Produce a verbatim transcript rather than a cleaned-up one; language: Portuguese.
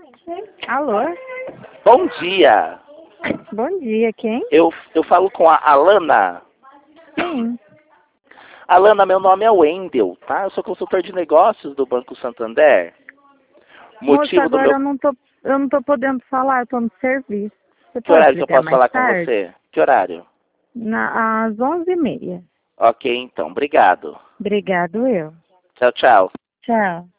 Alô? Bom dia. Bom dia, quem? Eu, eu falo com a Alana. Sim. Alana, meu nome é Wendel, tá? Eu sou consultor de negócios do Banco Santander. Moça, Motivo do agora meu... eu não tô, eu não tô podendo falar, eu tô no serviço. Você Que pode horário que eu ligar posso mais falar com tarde? você? Que horário? Na, às onze e meia. Ok, então. Obrigado. Obrigado, eu. Tchau, tchau. Tchau.